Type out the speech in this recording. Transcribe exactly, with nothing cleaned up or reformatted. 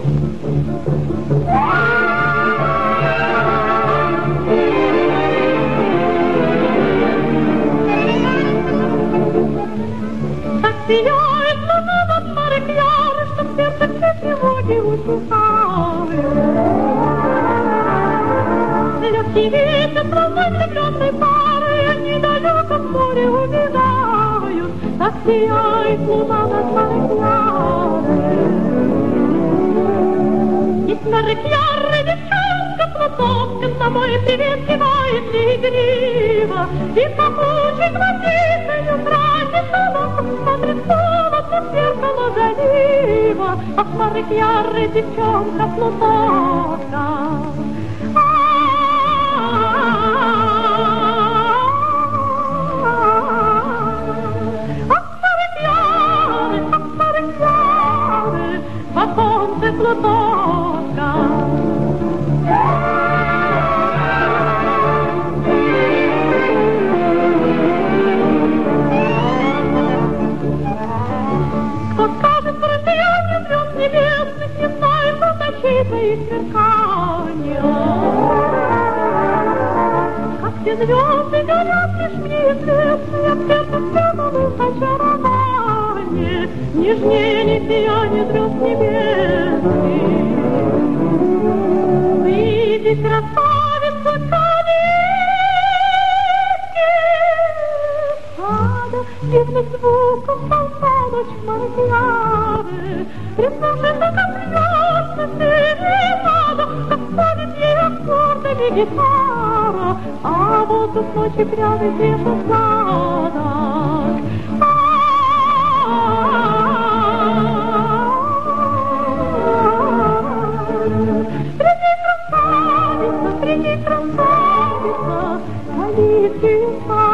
Сияет луна над морем яры, чтоб сердце все тревоги утихали. Легкий ветер волной влюбленной пары, они далеко в море убегают. Так сияет луна над морем яры. И с морем яры девчонка платовка на мой привет кивает игриво. И попутчик гвоздикою тратит соломку, смотрит холодно в зеркало залива. А с морем яры девчонка платовка. Плутовка. Кто скажет, просияния звезд небесных, не знает он защиты и сверкания. Как все звезды горят, лишь мне известны, от сердца спрятанных очарования. Нежнее не сияние звезд небесных. Выйди, красавица, калитки сада, дивных звуков полночь моргары. Прислушайся, как льется серенада, как станет ей аккордами гитара, а воздух ночи пряный тише сладок. Приди, красавица, калитки сада.